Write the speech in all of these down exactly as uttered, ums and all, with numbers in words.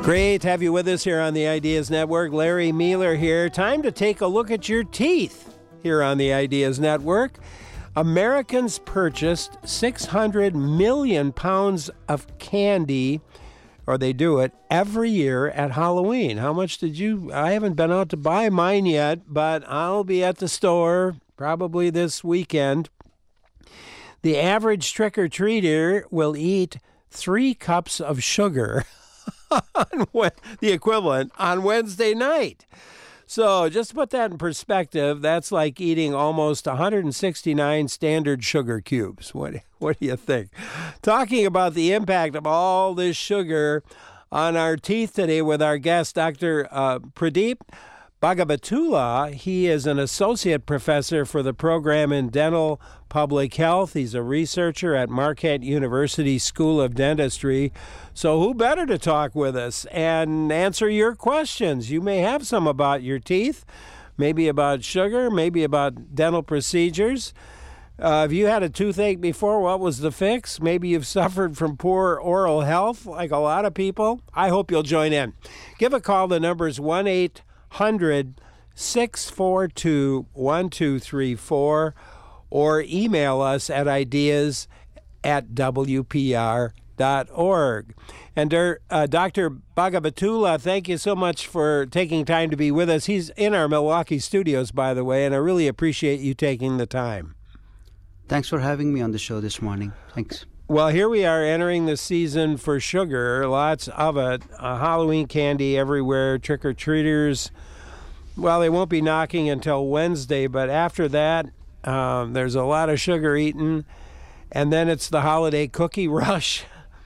Great to have you with us here on the Ideas Network. Larry Mueller here. Time to take a look at your teeth here on the Ideas Network. Americans purchased six hundred million pounds of candy, or they do it every year at Halloween. How much did you? I haven't been out to buy mine yet, but I'll be at the store probably this weekend. The average trick-or-treater will eat three cups of sugar, on the equivalent, on Wednesday night. So just to put that in perspective, that's like eating almost one hundred sixty-nine standard sugar cubes. What, what do you think? Talking about the impact of all this sugar on our teeth today with our guest, Doctor Uh, Pradeep Bhagavatula. He is an associate professor for the program in dental public health. He's a researcher at Marquette University School of Dentistry. So who better to talk with us and answer your questions? You may have some about your teeth, maybe about sugar, maybe about dental procedures. Uh, have you had a toothache before? What was the fix? Maybe you've suffered from poor oral health like a lot of people. I hope you'll join in. Give a call. The number is one eight hundred six four two one two three four or email us at ideas at w p r dot org. And uh, Doctor Bhagavatula, thank you so much for taking time to be with us. He's in our Milwaukee studios, by the way, and I really appreciate you taking the time. Thanks for having me on the show this morning. Thanks. Well, here we are entering the season for sugar, lots of it. Uh, Halloween candy everywhere, trick-or-treaters. Well, they won't be knocking until Wednesday, but after that, um, there's a lot of sugar eaten, and then it's the holiday cookie rush.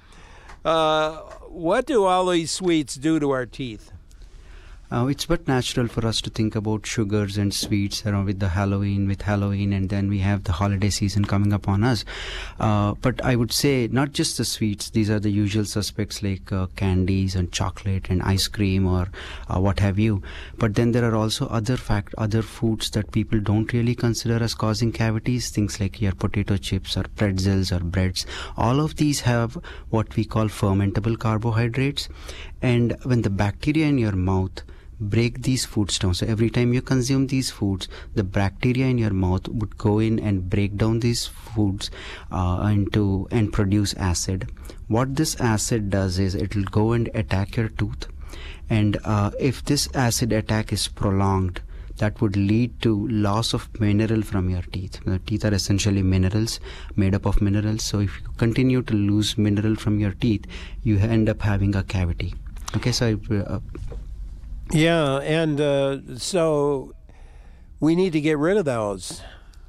Uh, what do all these sweets do to our teeth? Uh, it's but natural for us to think about sugars and sweets around with the Halloween, with Halloween, and then we have the holiday season coming up on us. Uh, but I would say not just the sweets. These are the usual suspects like uh, candies and chocolate and ice cream or uh, what have you. But then there are also other fact, other foods that people don't really consider as causing cavities. Things like your potato chips or pretzels or breads. All of these have what we call fermentable carbohydrates. And when the bacteria in your mouth break these foods down. So every time you consume these foods, the bacteria in your mouth would go in and break down these foods uh, into and produce acid. What this acid does is it will go and attack your tooth. And uh, if this acid attack is prolonged, that would lead to loss of mineral from your teeth. The teeth are essentially minerals, made up of minerals. So if you continue to lose mineral from your teeth, you end up having a cavity. Okay, so uh, Yeah, and uh, so we need to get rid of those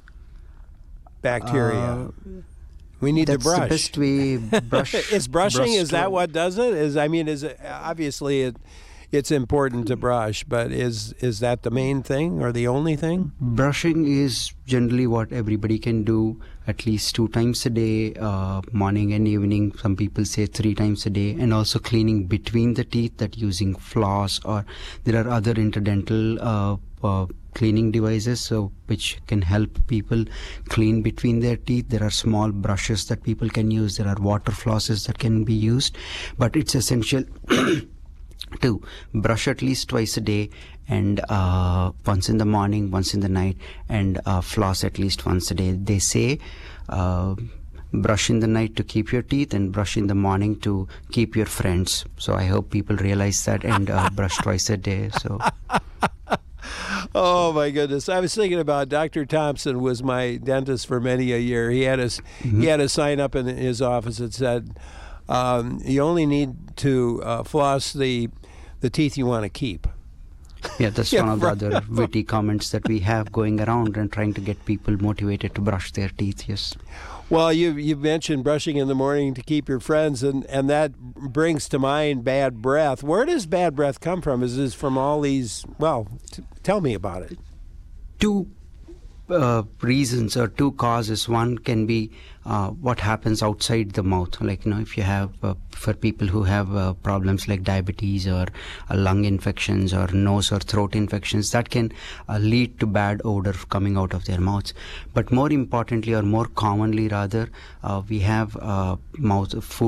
bacteria. Uh, we need to brush. That's the best way. Brush. Is brushing, brush is that what does it? Is I mean, is it, obviously it, it's important to brush, but is is that the main thing or the only thing? Brushing is generally what everybody can do at least two times a day, uh, morning and evening. Some people say three times a day, and also cleaning between the teeth, that using floss, or there are other interdental uh, uh, cleaning devices so which can help people clean between their teeth. There are small brushes that people can use. There are water flosses that can be used, but it's essential to brush at least twice a day, and uh, once in the morning, once in the night, and uh, floss at least once a day. They say uh, brush in the night to keep your teeth and brush in the morning to keep your friends. So I hope people realize that and uh, brush twice a day. So. Oh my goodness! I was thinking about Doctor Thompson was my dentist for many a year. He had a mm-hmm. he had a sign up in his office that said, Um, you only need to uh, floss the the teeth you want to keep. Yeah, that's yeah, one of the other witty comments that we have going around and trying to get people motivated to brush their teeth, yes. Well, you you mentioned brushing in the morning to keep your friends, and, and that brings to mind bad breath. Where does bad breath come from? Is this from all these, well, t- tell me about it. Two Uh, reasons or two causes. One can be uh, what happens outside the mouth, like, you know, if you have uh, for people who have uh, problems like diabetes or uh, lung infections or nose or throat infections, that can uh, lead to bad odor coming out of their mouths. But more importantly, or more commonly rather, uh, we have uh, mouth food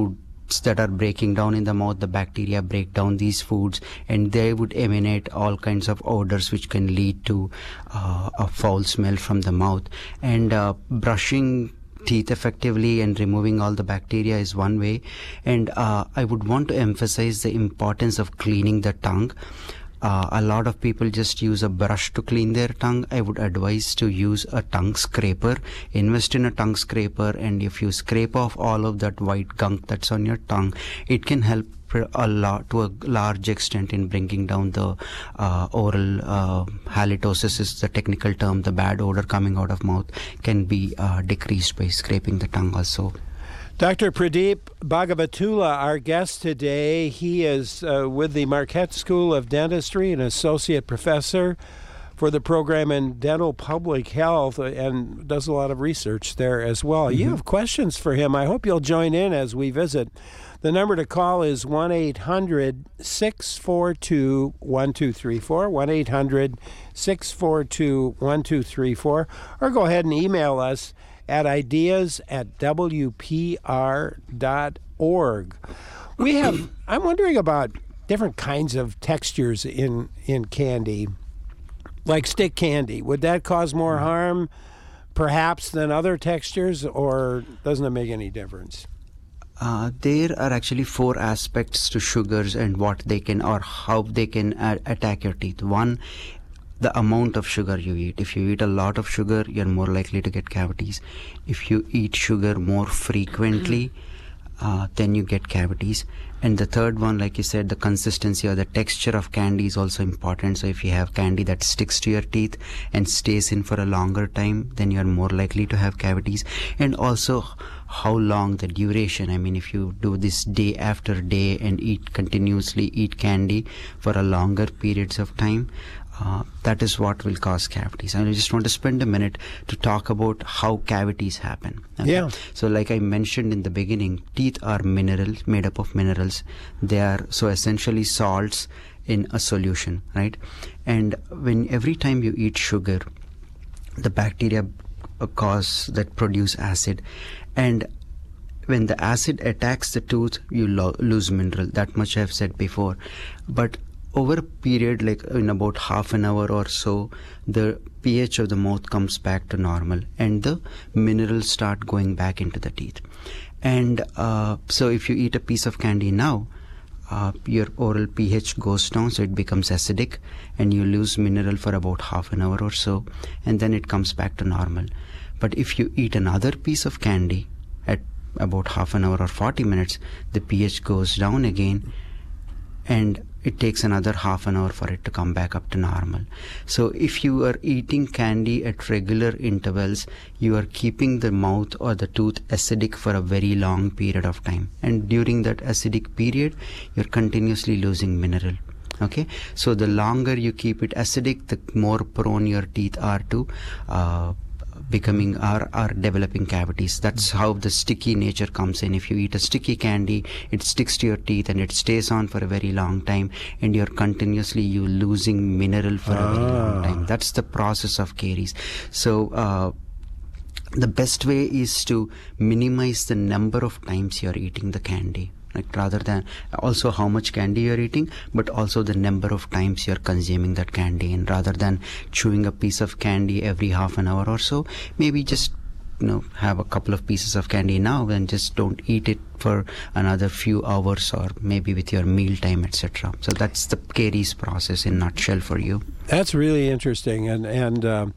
that are breaking down in the mouth, the bacteria break down these foods, and they would emanate all kinds of odors which can lead to uh, a foul smell from the mouth. And uh, brushing teeth effectively and removing all the bacteria is one way. And uh, I would want to emphasize the importance of cleaning the tongue. Uh, a lot of people just use a brush to clean their tongue. I would advise to use a tongue scraper. Invest in a tongue scraper, and if you scrape off all of that white gunk that's on your tongue, it can help a lot, to a large extent, in bringing down the uh, oral uh, halitosis is the technical term. The bad odor coming out of mouth can be uh, decreased by scraping the tongue also. Doctor Pradeep Bhagavatula, our guest today. He is uh, with the Marquette School of Dentistry, an associate professor for the program in dental public health, and does a lot of research there as well. Mm-hmm. You have questions for him. I hope you'll join in as we visit. The number to call is one eight hundred six four two one two three four, one eight hundred six four two one two three four, or go ahead and email us at ideas at w p r dot org. We have, I'm wondering about different kinds of textures in, in candy, like stick candy. Would that cause more harm, perhaps, than other textures, or doesn't it make any difference? Uh, there are actually four aspects to sugars and what they can, or how they can a- attack your teeth. One, the amount of sugar you eat. If you eat a lot of sugar, you're more likely to get cavities. If you eat sugar more frequently, uh, then you get cavities. And the third one, like you said, the consistency or the texture of candy is also important. So if you have candy that sticks to your teeth and stays in for a longer time, then you're more likely to have cavities. And also how long, the duration. I mean, if you do this day after day and eat continuously, eat candy for a longer periods of time, Uh, that is what will cause cavities. And I just want to spend a minute to talk about how cavities happen. Okay? Yeah. So like I mentioned in the beginning, teeth are minerals, made up of minerals. They are so essentially salts in a solution, right? And when every time you eat sugar, the bacteria cause that produce acid, and when the acid attacks the tooth, you lo- lose mineral. That much I've said before. But over a period, like in about half an hour or so, the pH of the mouth comes back to normal and the minerals start going back into the teeth. And uh, so if you eat a piece of candy now, uh, your oral pH goes down, so it becomes acidic, and you lose mineral for about half an hour or so, and then it comes back to normal. But if you eat another piece of candy at about half an hour or forty minutes, the pH goes down again, and it takes another half an hour for it to come back up to normal. So if you are eating candy at regular intervals, you are keeping the mouth or the tooth acidic for a very long period of time. And during that acidic period, you're continuously losing mineral. Okay, so the longer you keep it acidic, the more prone your teeth are to uh, becoming are are developing cavities. That's how the sticky nature comes in. If you eat a sticky candy, it sticks to your teeth and it stays on for a very long time, and you're continuously you losing mineral for ah. a very long time. That's the process of caries. So uh, the best way is to minimize the number of times you're eating the candy. Like rather than also how much candy you're eating, but also the number of times you're consuming that candy. And rather than chewing a piece of candy every half an hour or so, maybe just you know have a couple of pieces of candy now and just don't eat it for another few hours, or maybe with your meal time, et cetera. So that's the caries process in a nutshell for you. That's really interesting, and and. Um,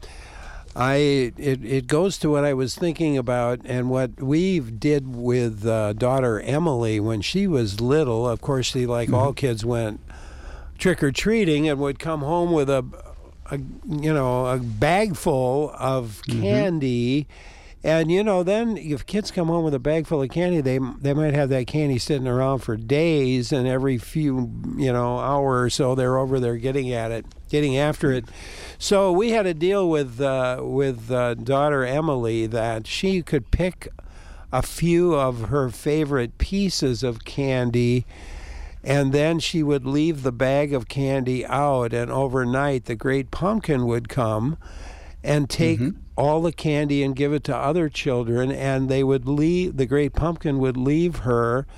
I it, it goes to what I was thinking about and what we did with uh, daughter Emily when she was little. Of course, she, like mm-hmm. all kids, went trick-or-treating and would come home with a, a you know, a bag full of mm-hmm. candy. And, you know, then if kids come home with a bag full of candy, they they might have that candy sitting around for days, and every few, you know, hour or so they're over there getting at it, getting after it. So we had to deal with uh, with uh, daughter Emily that she could pick a few of her favorite pieces of candy, and then she would leave the bag of candy out, and overnight the great pumpkin would come and take mm-hmm. all the candy and give it to other children, and they would leave, the great pumpkin would leave her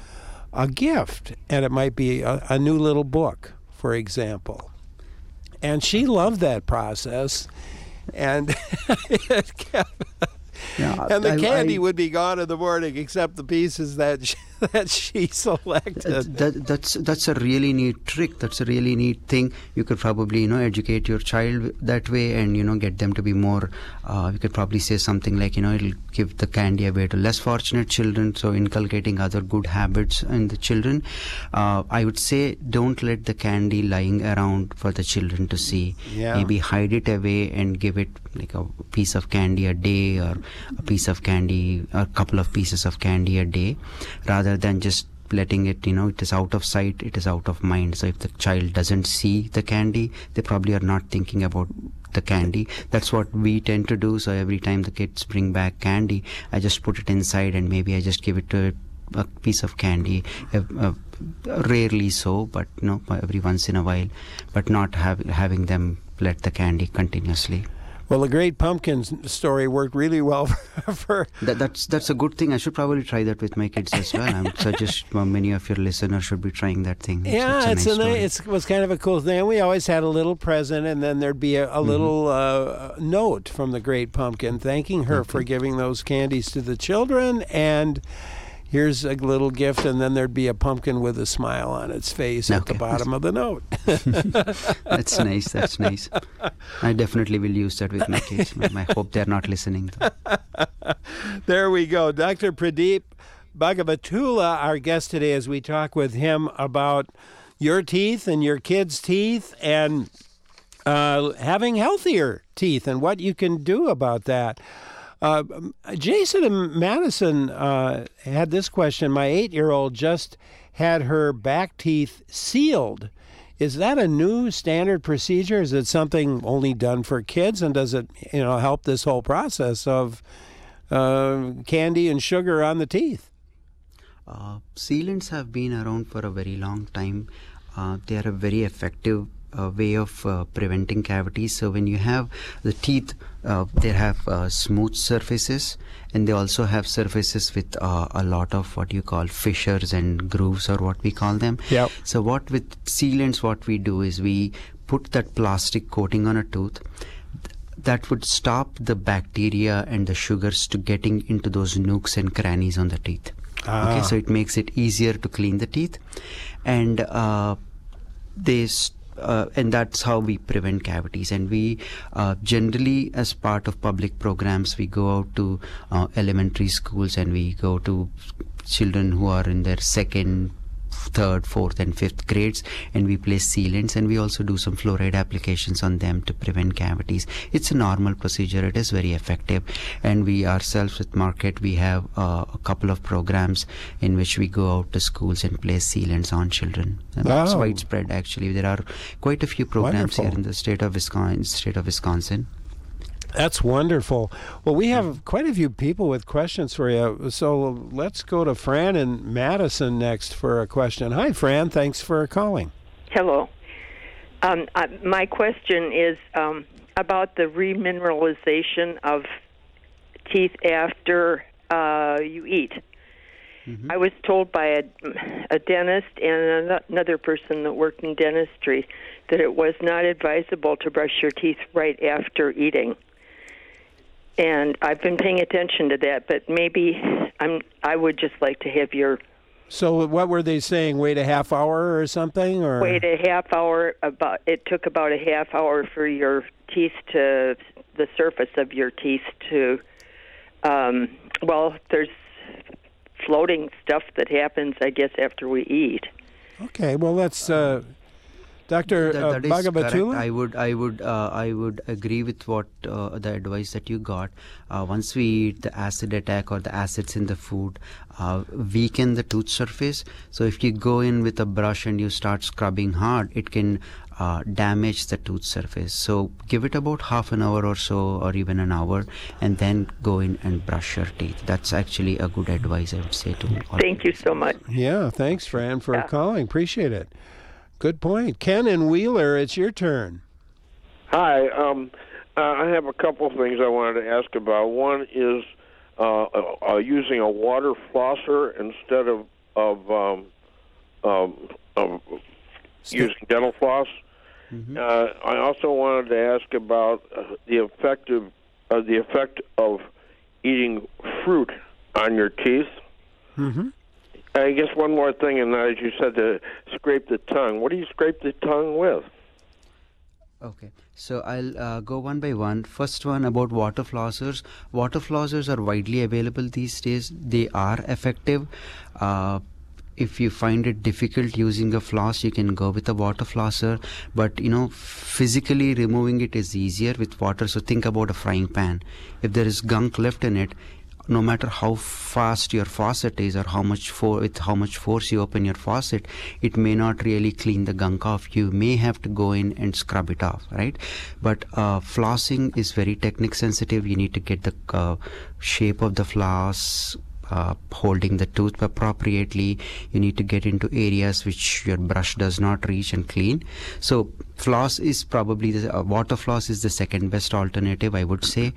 a gift, and it might be a, a new little book, for example. And she loved that process, and it kept, yeah, and the I, candy I, would be gone in the morning, except the pieces that she, that she selected. That, that's that's a really neat trick. That's a really neat thing. You could probably, you know, educate your child that way, and you know, get them to be more. Uh, you could probably say something like, you know, it'll give the candy away to less fortunate children. So inculcating other good habits in the children. Uh, I would say don't let the candy lying around for the children to see. Yeah. Maybe hide it away and give it like a piece of candy a day, or a piece of candy, or a couple of pieces of candy a day, rather than just letting it, you know, it is out of sight, it is out of mind. So if the child doesn't see the candy, they probably are not thinking about the candy. That's what we tend to do. So every time the kids bring back candy, I just put it inside, and maybe I just give it to a piece of candy, uh, uh, rarely so, but you know, every once in a while, but not have, having them let the candy continuously. Well, the Great Pumpkin story worked really well for... for that, that's that's a good thing. I should probably try that with my kids as well. I would suggest well, many of your listeners should be trying that thing. Yeah, it's, it's, a nice it's, it was kind of a cool thing. We always had a little present, and then there'd be a, a mm-hmm. little uh, note from the Great Pumpkin thanking her okay. for giving those candies to the children, and here's a little gift, and then there'd be a pumpkin with a smile on its face okay. at the bottom of the note. That's nice. That's nice. I definitely will use that with my kids. I hope they're not listening. There we go. Doctor Pradeep Bhagavatula, our guest today, as we talk with him about your teeth and your kids' teeth, and uh, having healthier teeth and what you can do about that. Uh, Jason in Madison uh, had this question. My eight-year-old just had her back teeth sealed. Is that a new standard procedure? Is it something only done for kids? And does it, you know, help this whole process of uh, candy and sugar on the teeth? Uh, sealants have been around for a very long time. Uh, they are a very effective a way of uh, preventing cavities. So when you have the teeth, uh, they have uh, smooth surfaces, and they also have surfaces with uh, a lot of what you call fissures and grooves, or what we call them. Yep. So what with sealants, what we do is we put that plastic coating on a tooth that would stop the bacteria and the sugars to getting into those nooks and crannies on the teeth. Ah. Okay, so it makes it easier to clean the teeth, and uh, they st- Uh, and that's how we prevent cavities. And we uh, generally, as part of public programs, we go out to uh, elementary schools, and we go to children who are in their second, third, fourth and fifth grades, and we place sealants, and we also do some fluoride applications on them to prevent cavities. It's a normal procedure. It is very effective, and we ourselves at Marquette, we have uh, a couple of programs in which we go out to schools and place sealants on children. And wow. That's widespread, actually. There are quite a few programs Wonderful. here in the state of Wisconsin. State of Wisconsin. That's wonderful. Well, we have quite a few people with questions for you. So let's go to Fran in Madison next for a question. Hi, Fran. Thanks for calling. Hello. Um, uh, my question is um, about the remineralization of teeth after uh, you eat. Mm-hmm. I was told by a, a dentist and another person that worked in dentistry that it was not advisable to brush your teeth right after eating. And I've been paying attention to that, but maybe I'm. I would just like to have your. So what were they saying? Wait a half hour or something, or wait a half hour. About it took about a half hour for your teeth to the surface of your teeth to. Um, well, there's floating stuff that happens, I guess, after we eat. Okay, well, that's. Uh, Doctor That, that uh, is Bhagavatula? correct. I would, I would, uh, I would agree with what uh, the advice that you got. Uh, once we eat, the acid attack or the acids in the food uh, weaken the tooth surface. So if you go in with a brush and you start scrubbing hard, it can uh, damage the tooth surface. So give it about half an hour or so, or even an hour, and then go in and brush your teeth. That's actually a good advice, I would say to all. Thank you so much. Yeah, thanks, Fran, for yeah. calling. Appreciate it. Good point. Ken and Wheeler, it's your turn. Hi. Um, uh, I have a couple of things I wanted to ask about. One is uh, uh, using a water flosser instead of, of um, um, of using dental floss. Mm-hmm. Uh, I also wanted to ask about uh, the effective, uh, the effect of eating fruit on your teeth. Mm-hmm. I guess one more thing, and as you said, to scrape the tongue. What do you scrape the tongue with? Okay, so I'll uh, go one by one. First one about water flossers. Water flossers are widely available these days. They are effective. Uh, If you find it difficult using a floss, you can go with a water flosser. But, you know, physically removing it is easier with water. So think about a frying pan. If there is gunk left in it, no matter how fast your faucet is or how much for with how much force you open your faucet, it may not really clean the gunk off. You may have to go in and scrub it off, right? But uh, flossing is very technique sensitive. You need to get the uh, shape of the floss, Uh, holding the tooth appropriately. You need to get into areas which your brush does not reach and clean. So floss is probably the uh, water floss is the second best alternative, I would say.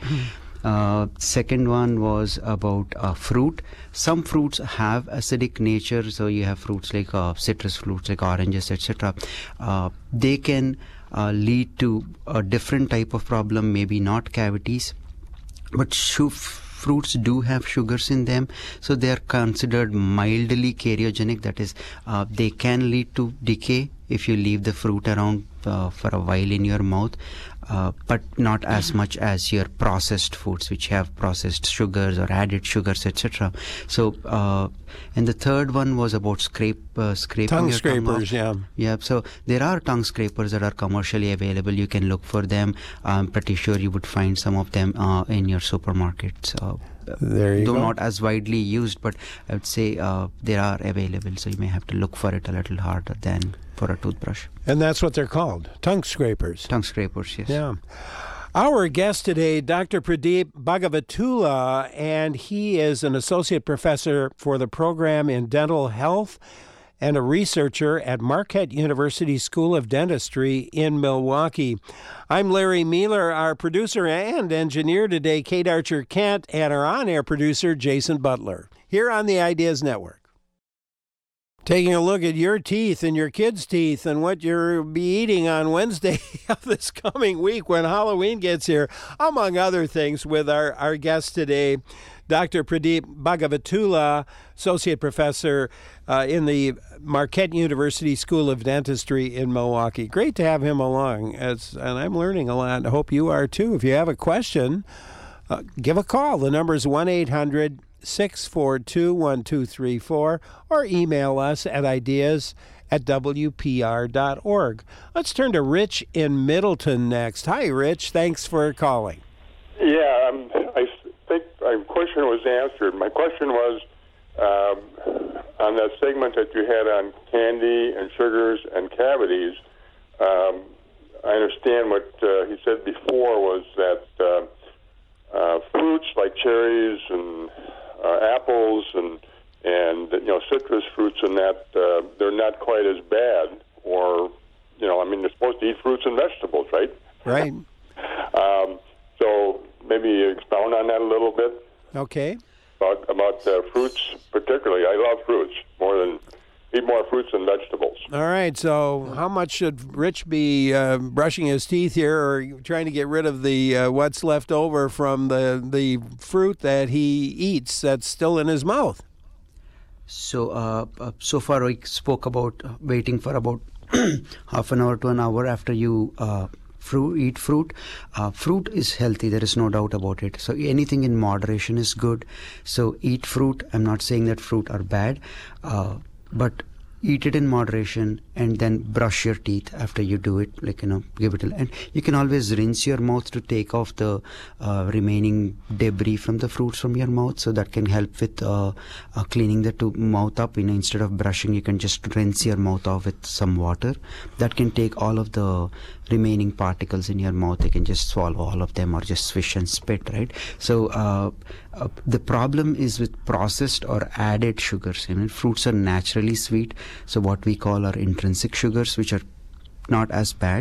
Uh, second one was about uh, fruit. Some fruits have acidic nature, so you have fruits like uh, citrus fruits like oranges, et cetera. Uh, they can uh, lead to a different type of problem, maybe not cavities, but shoof. Fruits do have sugars in them, so they are considered mildly cariogenic. That is, uh, they can lead to decay if you leave the fruit around uh, for a while in your mouth, uh, but not as much as your processed foods, which have processed sugars or added sugars, et cetera. So, uh, and the third one was about scrape, uh, scraping tongue your scrapers. tongue yeah, yeah. So there are tongue scrapers that are commercially available. You can look for them. I'm pretty sure you would find some of them uh, in your supermarkets. Uh, there you though go. not as widely used, but I would say uh, they are available. So you may have to look for it a little harder than for a toothbrush. And that's what they're called, tongue scrapers. Tongue scrapers, yes. Yeah. Our guest today, Doctor Pradeep Bhagavatula, and he is an associate professor for the program in dental health and a researcher at Marquette University School of Dentistry in Milwaukee. I'm Larry Mealer, our producer and engineer today, Kate Archer Kent, and our on-air producer, Jason Butler, here on the Ideas Network. Taking a look at your teeth and your kids' teeth and what you'll be eating on Wednesday of this coming week when Halloween gets here, among other things, with our, our guest today, Doctor Pradeep Bhagavatula, Associate Professor uh, in the Marquette University School of Dentistry in Milwaukee. Great to have him along, as, and I'm learning a lot. I hope you are too. If you have a question, uh, give a call. The number is one eight hundred six four two one two three four or email us at ideas at w p r dot org. Let's turn to Rich in Middleton next. Hi, Rich. Thanks for calling. Yeah, um, I think my question was answered. My question was um, on that segment that you had on candy and sugars and cavities. Um, I understand what uh, he said before was that uh, uh, fruits like cherries and uh, apples and and you know citrus fruits and that uh, they're not quite as bad. Or you know, I mean, they're supposed to eat fruits and vegetables, right? Right. um, so maybe expound on that a little bit. Okay. About about uh, fruits, particularly. I love fruits more than eat more fruits than vegetables. All right. So, how much should Rich be uh, brushing his teeth here, or trying to get rid of the uh, what's left over from the the fruit that he eats that's still in his mouth? So, uh, uh, so far we spoke about uh, waiting for about half an hour to an hour after you uh, fruit, eat fruit. Uh, fruit is healthy, there is no doubt about it. So anything in moderation is good. So eat fruit. I'm not saying that fruit are bad, uh, but eat it in moderation and then brush your teeth after you do it, like, you know, give it a, and you can always rinse your mouth to take off the uh, remaining debris from the fruits from your mouth, so that can help with uh, uh, cleaning the to- mouth up. You know, instead of brushing, you can just rinse your mouth off with some water. That can take all of the remaining particles in your mouth. You can just swallow all of them or just swish and spit, right? So uh, uh, the problem is with processed or added sugars. I mean, fruits are naturally sweet, so what we call are intrinsic sugars, which are not as bad.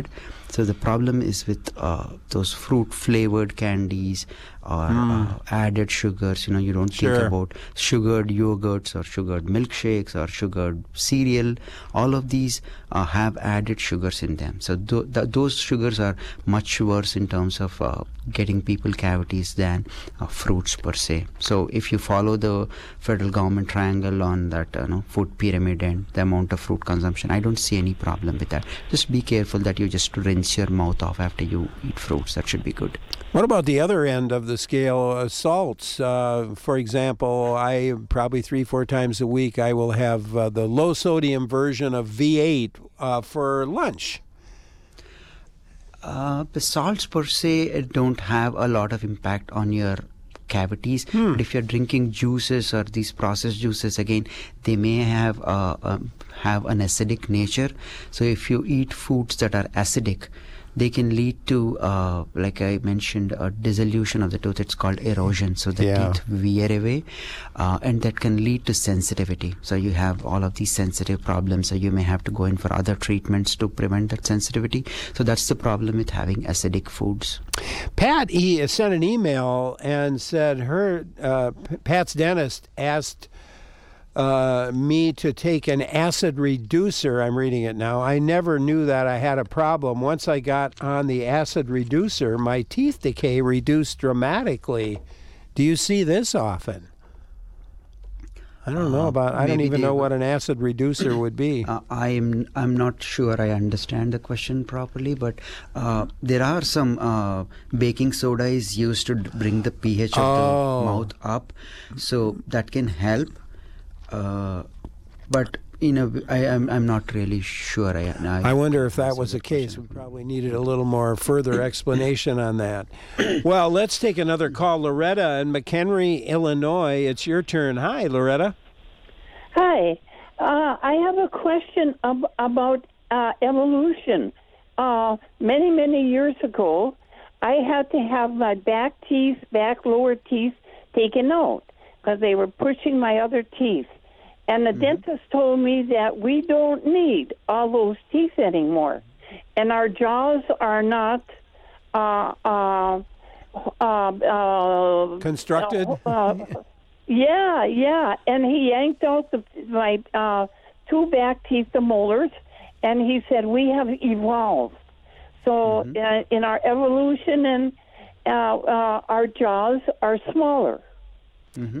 So the problem is with uh, those fruit-flavored candies or mm. uh, added sugars. You know, you don't sure. think about sugared yogurts or sugared milkshakes or sugared cereal. All of these uh, have added sugars in them. So th- th- those sugars are much worse in terms of uh, getting people cavities than uh, fruits per se. So if you follow the federal government triangle on that uh, know, food pyramid and the amount of fruit consumption, I don't see any problem with that. Just be careful that you just rinse your mouth off after you eat fruits. That should be good. What about the other end of the scale, uh, salts? Uh, for example, I probably three, four times a week I will have uh, the low sodium version of V eight uh, for lunch. Uh, the salts per se don't have a lot of impact on your cavities, hmm. but if you're drinking juices or these processed juices, again, they may have uh, um, have an acidic nature. So if you eat foods that are acidic, they can lead to, uh, like I mentioned, a dissolution of the tooth. It's called erosion. So the yeah. teeth wear away, uh, and that can lead to sensitivity. So you have all of these sensitive problems. So you may have to go in for other treatments to prevent that sensitivity. So that's the problem with having acidic foods. Pat he sent an email and said her uh, Pat's dentist asked Uh, me to take an acid reducer. I'm reading it now. I never knew that I had a problem. Once I got on the acid reducer, my teeth decay reduced dramatically. Do you see this often? I don't know about. I don't even know what an acid reducer would be. Uh, I'm I'm not sure I understand the question properly, but uh, there are some uh, baking soda is used to bring the pH of oh. the mouth up, so that can help. Uh, but you know, I, I'm I'm not really sure. I I, I wonder if that was the case. We probably needed a little more further explanation on that. Well, let's take another call. Loretta in McHenry, Illinois. It's your turn. Hi, Loretta. Hi. Uh, I have a question ab- about uh, evolution. Uh, many, many years ago, I had to have my back teeth, back lower teeth taken out because they were pushing my other teeth. And the mm-hmm. dentist told me that we don't need all those teeth anymore. And our jaws are not uh, uh, uh, uh, constructed? Uh, uh, yeah, yeah. And he yanked out the, my uh, two back teeth, the molars, and he said, we have evolved. So mm-hmm. uh, in our evolution, and uh, uh, our jaws are smaller. Mm-hmm.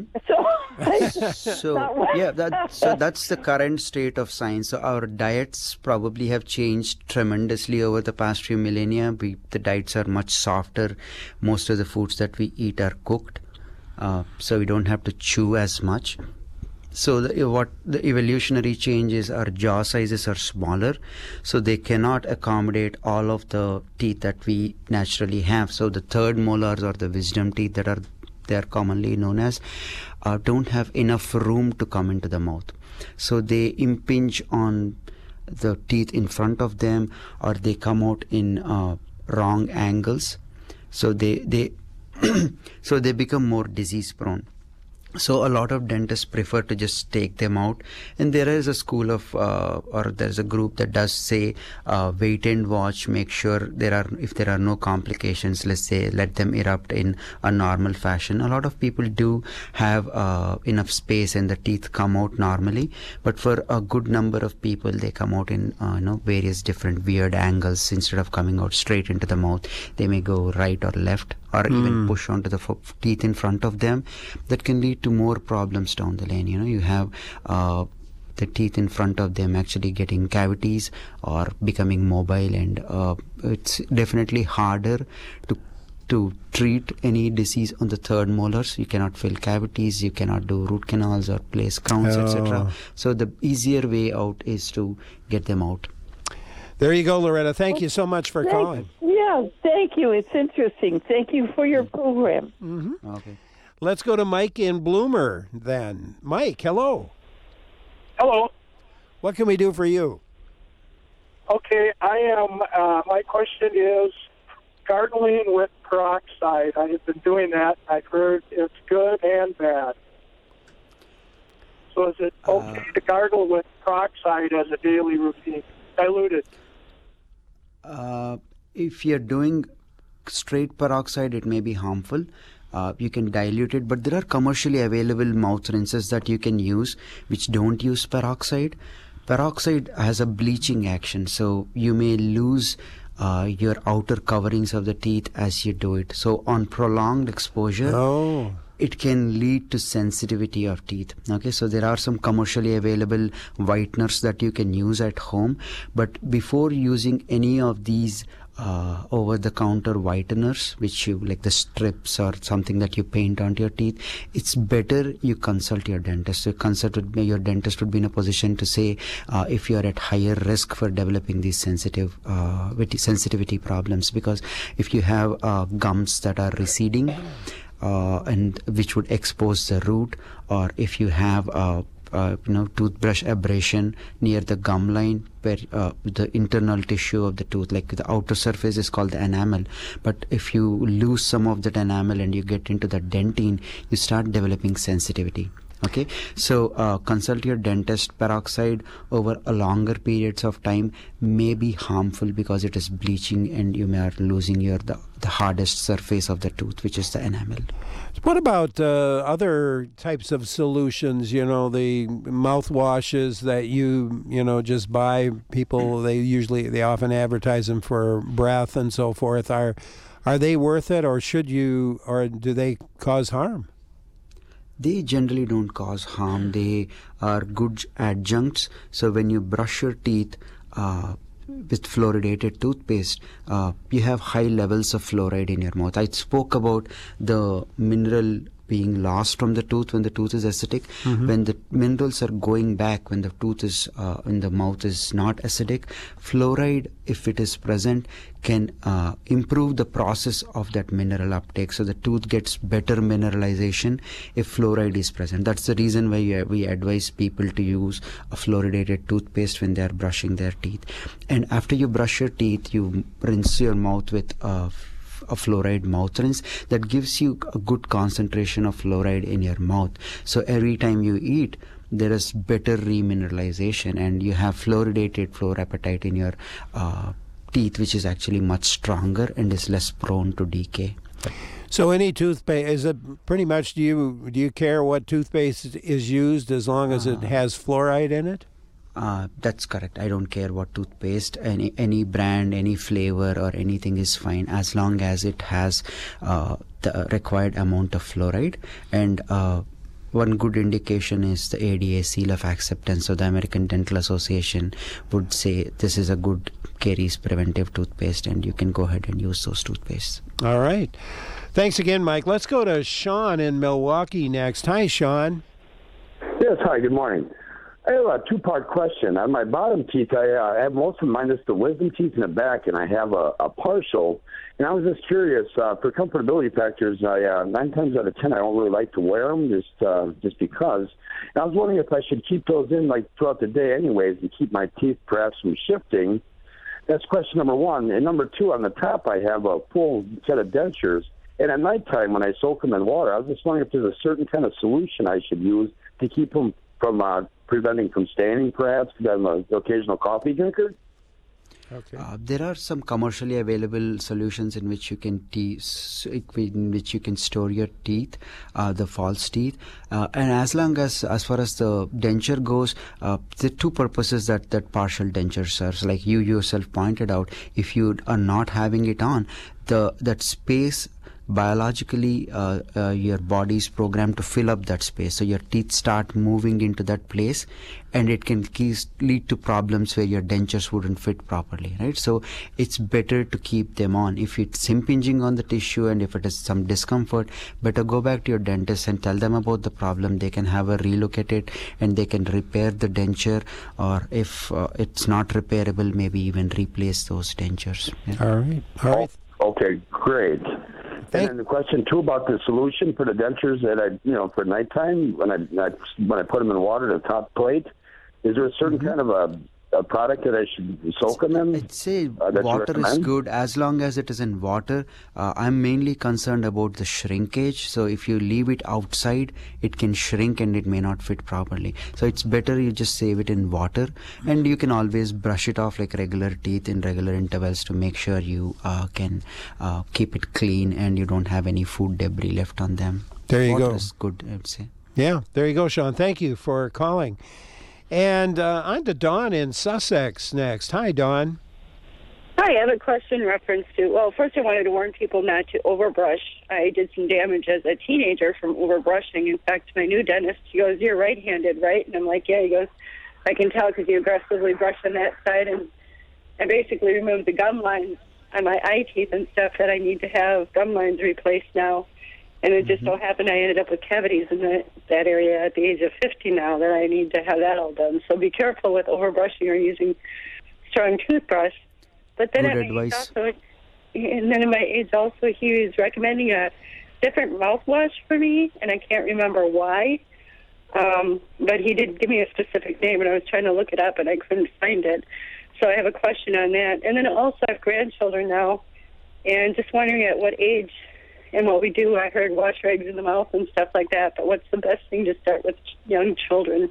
So, so yeah, that, so that's the current state of science. So our diets probably have changed tremendously over the past few millennia. We, the diets are much softer. Most of the foods that we eat are cooked, uh, so we don't have to chew as much. So the, what the evolutionary changes, our jaw sizes are smaller, so they cannot accommodate all of the teeth that we naturally have. So the third molars or the wisdom teeth that are they are commonly known as, uh, don't have enough room to come into the mouth. So they impinge on the teeth in front of them, or they come out in uh, wrong angles. So they they so they become more disease prone. So a lot of dentists prefer to just take them out, and there is a school of uh, or there's a group that does say uh, wait and watch, make sure there are if there are no complications, let's say let them erupt in a normal fashion. A lot of people do have uh, enough space and the teeth come out normally, but for a good number of people they come out in uh, you know various different weird angles. Instead of coming out straight into the mouth, they may go right or left, or mm. even push onto the f- teeth in front of them. That can lead to more problems down the lane. You know, you have uh, the teeth in front of them actually getting cavities or becoming mobile, and uh, it's definitely harder to to treat any disease on the third molars. You cannot fill cavities, you cannot do root canals or place crowns, oh. et cetera. So the easier way out is to get them out. There you go, Loretta. Thank you so much for thank, calling. Yeah, thank you. It's interesting. Thank you for your program. Mm-hmm. Okay. Let's go to Mike in Bloomer then. Mike, hello. Hello. What can we do for you? Okay, I am, uh, my question is gargling with peroxide. I have been doing that. I've heard it's good and bad. So is it okay uh, to gargle with peroxide as a daily routine? Diluted. Uh, if you're doing straight peroxide, it may be harmful. Uh, you can dilute it, but there are commercially available mouth rinses that you can use which don't use peroxide. Peroxide has a bleaching action, so you may lose uh, your outer coverings of the teeth as you do it. So on prolonged exposure, oh. it can lead to sensitivity of teeth. Okay, so there are some commercially available whiteners that you can use at home, but before using any of these uh, over-the-counter whiteners, which you like the strips or something that you paint onto your teeth, it's better you consult your dentist. So consult with your dentist would be in a position to say uh, if you are at higher risk for developing these sensitive uh, sensitivity problems, because if you have uh, gums that are receding, Uh, and which would expose the root, or if you have uh, uh, you know toothbrush abrasion near the gum line where uh, the internal tissue of the tooth, like the outer surface is called the enamel, but if you lose some of that enamel and you get into the dentine, you start developing sensitivity. Okay, so uh, consult your dentist. Peroxide over a longer periods of time may be harmful because it is bleaching and you may are losing your the, the hardest surface of the tooth, which is the enamel. What about uh, other types of solutions? You know, the mouthwashes that you you know just buy. People they usually they often advertise them for breath and so forth. Are are they worth it, or should you, or do they cause harm? They generally don't cause harm. They are good adjuncts. So when you brush your teeth uh, with fluoridated toothpaste, uh, you have high levels of fluoride in your mouth. I spoke about the mineral being lost from the tooth when the tooth is acidic. Mm-hmm. When the minerals are going back, when the tooth is uh, in the mouth is not acidic, fluoride, if it is present, can uh, improve the process of that mineral uptake. So the tooth gets better mineralization if fluoride is present. That's the reason why we advise people to use a fluoridated toothpaste when they are brushing their teeth. And after you brush your teeth, you rinse your mouth with uh, a fluoride mouth rinse that gives you a good concentration of fluoride in your mouth. So every time you eat, there is better remineralization and you have fluoridated fluorapatite in your uh, teeth, which is actually much stronger and is less prone to decay. So any toothpaste, is it pretty much, do you do you care what toothpaste is used as long as uh, it has fluoride in it? Uh, that's correct. I don't care what toothpaste, any any brand, any flavor or anything is fine as long as it has uh, the required amount of fluoride. And uh, one good indication is the A D A seal of acceptance. So the American Dental Association would say this is a good caries preventive toothpaste and you can go ahead and use those toothpastes. All right. Thanks again, Mike. Let's go to Sean in Milwaukee next. Hi, Sean. Yes, hi, good morning. I have a two-part question. On my bottom teeth, I uh, have most of minus the wisdom teeth in the back, and I have a, a partial. And I was just curious, uh, for comfortability factors, I, uh, nine times out of ten, I don't really like to wear them just uh, just because. And I was wondering if I should keep those in like throughout the day anyways and keep my teeth perhaps from shifting. That's question number one. And number two, on the top, I have a full set of dentures. And at nighttime, when I soak them in water, I was just wondering if there's a certain kind of solution I should use to keep them from uh, preventing from staining, perhaps, because I'm an occasional coffee drinker. Okay. Uh, there are some commercially available solutions in which you can te- in which you can store your teeth, uh, the false teeth, uh, and as long as as far as the denture goes, uh, the two purposes that that partial denture serves, like you yourself pointed out, if you are not having it on, the that space. Biologically, uh, uh, your body is programmed to fill up that space. So your teeth start moving into that place and it can lead to problems where your dentures wouldn't fit properly, right? So it's better to keep them on. If it's impinging on the tissue and if it is some discomfort, better go back to your dentist and tell them about the problem. They can have a relook at it and they can repair the denture, or if uh, it's not repairable, maybe even replace those dentures. Yeah. All right. All right. Oh, okay, great. And then the question too about the solution for the dentures that I, you know, for nighttime when I, I when I put them in water, the top plate, is there a certain mm-hmm. kind of a, a product that I should soak them in? I'd say uh, water is good as long as it is in water. Uh, I'm mainly concerned about the shrinkage. So if you leave it outside, it can shrink and it may not fit properly. So it's better you just save it in water, and you can always brush it off like regular teeth in regular intervals to make sure you uh, can uh, keep it clean and you don't have any food debris left on them. There you water go. is good, I would say. Yeah, there you go, Sean. Thank you for calling. And uh, on to Dawn in Sussex next. Hi, Dawn. Hi, I have a question in reference to, well, first I wanted to warn people not to overbrush. I did some damage as a teenager from overbrushing. In fact, my new dentist, he goes, "You're right-handed, right?" And I'm like, "Yeah." He goes, "I can tell because you aggressively brush on that side." And I basically removed the gum lines on my eye teeth and stuff that I need to have gum lines replaced now. And it just so happened I ended up with cavities in that, that area at the age of fifty now that I need to have that all done. So be careful with overbrushing or using strong toothbrush. But then Good at my age advice. also, and then at my age also, he was recommending a different mouthwash for me, and I can't remember why. Um, but he did give me a specific name, and I was trying to look it up, and I couldn't find it. So I have a question on that. And then also I have grandchildren now, and just wondering at what age and what we do. I heard wash your eggs in the mouth and stuff like that, but what's the best thing to start with young children?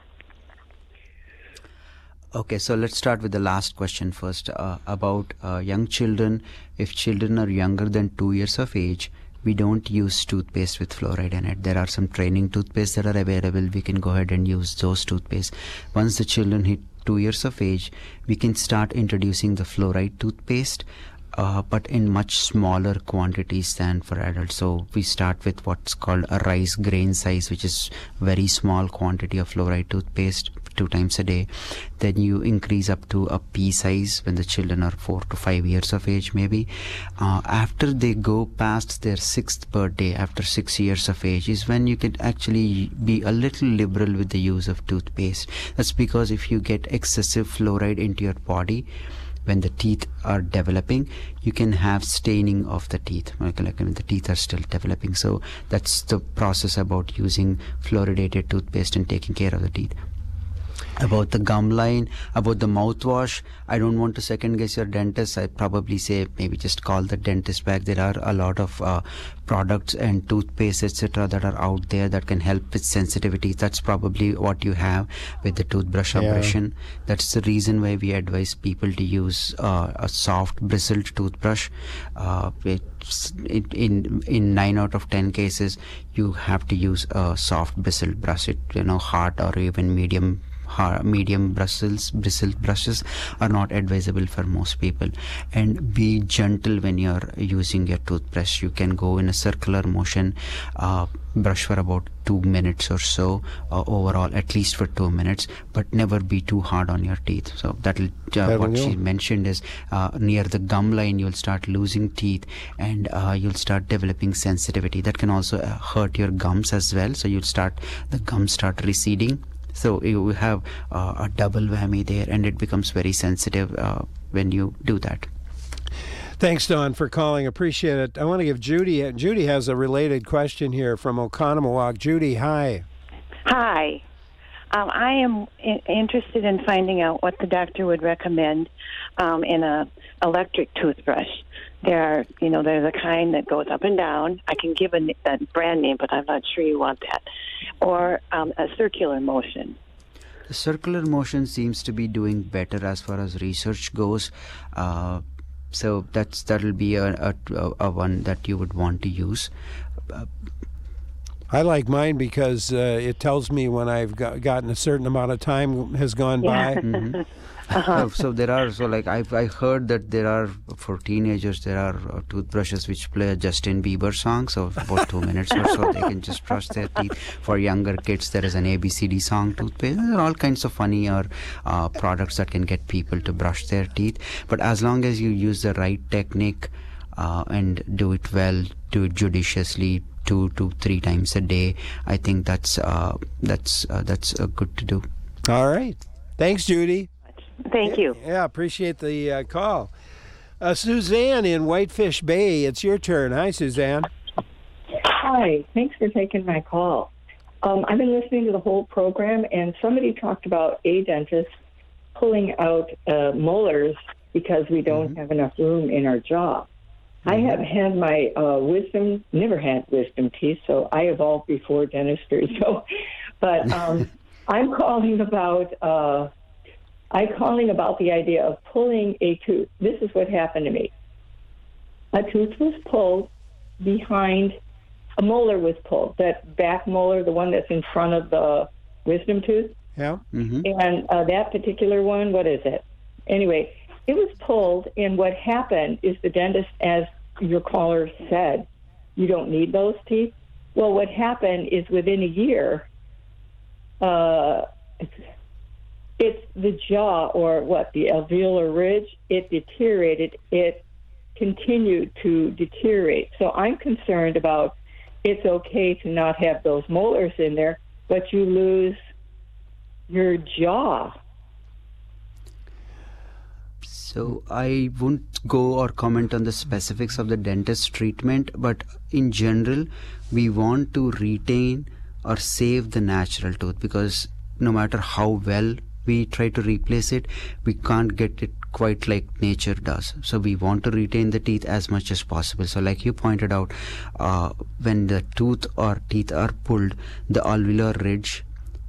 Okay, so let's start with the last question first uh, about uh, young children. If children are younger than two years of age, we don't use toothpaste with fluoride in it. There are some training toothpaste that are available. We can go ahead and use those toothpaste. Once the children hit two years of age, we can start introducing the fluoride toothpaste. Uh, but in much smaller quantities than for adults. So we start with what's called a rice grain size, which is very small quantity of fluoride toothpaste two times a day. Then you increase up to a pea size when the children are four to five years of age maybe. Uh, after they go past their sixth birthday, after six years of age, is when you can actually be a little liberal with the use of toothpaste. That's because if you get excessive fluoride into your body, when the teeth are developing, you can have staining of the teeth, like, like when the teeth are still developing. So that's the process about using fluoridated toothpaste and taking care of the teeth. About the gum line, about the mouthwash, I don't want to second guess your dentist. I probably say maybe just call the dentist back. There are a lot of uh, products and toothpaste, et cetera, that are out there that can help with sensitivity. That's probably what you have with the toothbrush Yeah. abrasion. That's the reason why we advise people to use uh, a soft bristled toothbrush. Uh, it's, it, in in nine out of ten cases, you have to use a soft bristled brush. It, you know, hard or even medium. Hard, medium bristles, bristle brushes are not advisable for most people. And be gentle when you're using your toothbrush. You can go in a circular motion, uh, brush for about two minutes or so uh, overall, at least for two minutes, but never be too hard on your teeth. So that'll uh, That'll what go. she mentioned is uh, near the gum line you'll start losing teeth, and uh, you'll start developing sensitivity. That can also uh, hurt your gums as well. So you'll start the gums start receding. So you have uh, a double whammy there, and it becomes very sensitive uh, when you do that. Thanks, Don, for calling. Appreciate it. I want to give Judy, Judy has a related question here from Oconomowoc. Judy, hi. Hi. Um, I am I- interested in finding out what the doctor would recommend um, in a electric toothbrush. There are, you know, there's a kind that goes up and down. I can give a, a brand name, but I'm not sure you want that. Or um, a circular motion. The circular motion seems to be doing better as far as research goes. Uh, so that's that'll be a, a, a one that you would want to use. Uh, I like mine because uh, it tells me when I've got, gotten a certain amount of time has gone Yeah. by. mhm. Uh-huh. So, so there are so like I've I heard that there are for teenagers there are uh, toothbrushes which play a Justin Bieber song, so about two minutes or so they can just brush their teeth. For younger kids there is an A B C D song toothpaste. There are all kinds of funny or uh, products that can get people to brush their teeth. But as long as you use the right technique uh, and do it well, do it judiciously, two to three times a day, I think that's uh, that's uh, that's uh, good to do. All right. Thanks, Judy. Thank you. Yeah, appreciate the uh, call. Uh, Suzanne in Whitefish Bay, it's your turn. Hi, Suzanne. Hi, thanks for taking my call. Um, I've been listening to the whole program, and somebody talked about a dentist pulling out uh, molars because we don't mm-hmm. have enough room in our jaw. Mm-hmm. I have had my uh, wisdom, never had wisdom teeth, so I evolved before dentistry. So, but um, I'm calling about uh, I'm calling about the idea of pulling a tooth. This is what happened to me. A tooth was pulled behind, a molar was pulled, that back molar, the one that's in front of the wisdom tooth. Yeah. Mm-hmm. And uh, that particular one, what is it? Anyway, it was pulled, and what happened is the dentist, as your caller said, you don't need those teeth. Well, what happened is within a year, uh, it's, it's the jaw, or what, the alveolar ridge, it deteriorated. It continued to deteriorate. So I'm concerned about it's okay to not have those molars in there, but you lose your jaw. So I won't go or comment on the specifics of the dentist treatment, but in general, we want to retain or save the natural tooth, because no matter how well we try to replace it, we can't get it quite like nature does. So we want to retain the teeth as much as possible. So like you pointed out, uh, when the tooth or teeth are pulled, the alveolar ridge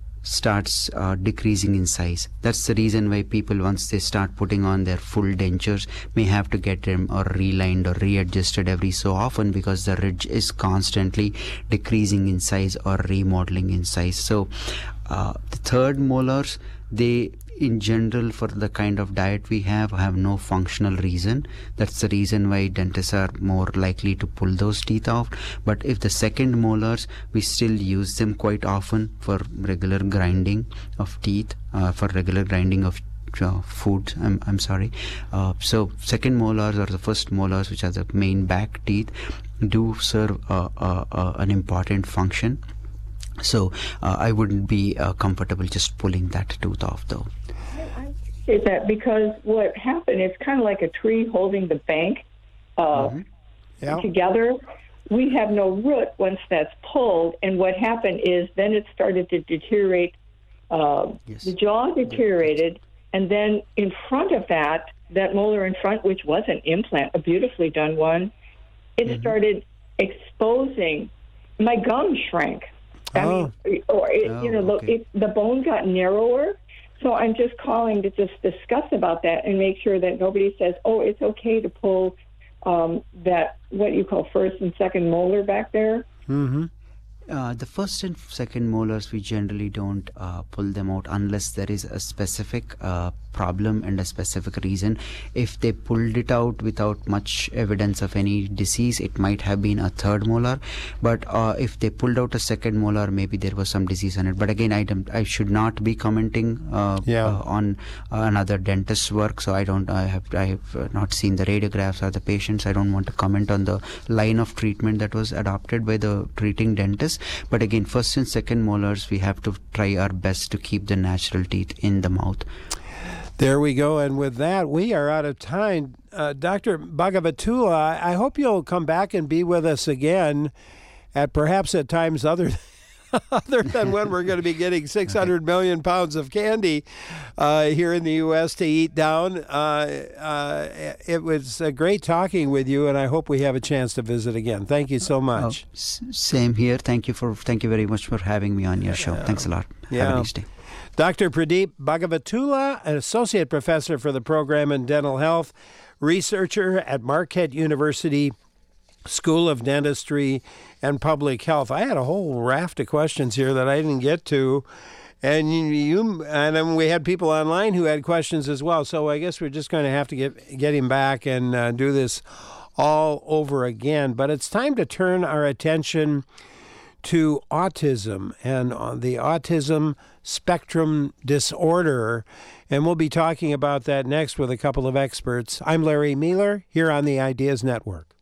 starts uh, decreasing in size. That's the reason why people, once they start putting on their full dentures, may have to get them or relined or readjusted every so often, because the ridge is constantly decreasing in size or remodeling in size. So uh, the third molars, they in general, for the kind of diet we have, have no functional reason. That's the reason why dentists are more likely to pull those teeth off. But if the second molars, we still use them quite often for regular grinding of teeth, uh, for regular grinding of uh, food. I'm, I'm sorry. Uh, so second molars, or the first molars, which are the main back teeth, do serve uh, uh, uh, an important function. So uh, I wouldn't be uh, comfortable just pulling that tooth off, though. I appreciate that, because what happened, it's kind of like a tree holding the bank uh, mm-hmm. yeah. together. We have no root once that's pulled, and what happened is then it started to deteriorate. Uh, yes. The jaw deteriorated, and then in front of that, that molar in front, which was an implant, a beautifully done one, it mm-hmm. started exposing. My gum shrank. I oh. mean, or it, oh, you know, okay. it, the bone got narrower. So I'm just calling to just discuss about that and make sure that nobody says, "Oh, it's okay to pull um, that what you call first and second molar back there." Mm-hmm. Uh, the first and second molars, we generally don't uh, pull them out unless there is a specific uh, problem and a specific reason. If they pulled it out without much evidence of any disease, it might have been a third molar. But uh, if they pulled out a second molar, maybe there was some disease on it. But again, I don't, I should not be commenting uh, yeah. uh, on uh, another dentist's work. So I don't, I have, I have not seen the radiographs or the patients. I don't want to comment on the line of treatment that was adopted by the treating dentist. But again, first and second molars, we have to try our best to keep the natural teeth in the mouth. There we go. And with that, we are out of time. Uh, Doctor Bhagavatula, I hope you'll come back and be with us again at perhaps at times other other than when we're going to be getting six hundred million pounds of candy uh, here in the U S to eat down. Uh, uh, it was uh, great talking with you, and I hope we have a chance to visit again. Thank you so much. Oh, s- same here. Thank you for thank you very much for having me on your show. Uh, Thanks a lot. Yeah. Have a nice day. Doctor Pradeep Bhagavatula, an associate professor for the program in dental health, researcher at Marquette University School of Dentistry and Public Health. I had a whole raft of questions here that I didn't get to, and you, you and then we had people online who had questions as well. So I guess we're just going to have to get get him back and uh, do this all over again. But it's time to turn our attention to autism and on the autism spectrum disorder, and we'll be talking about that next with a couple of experts. I'm Larry Mueller here on the Ideas Network.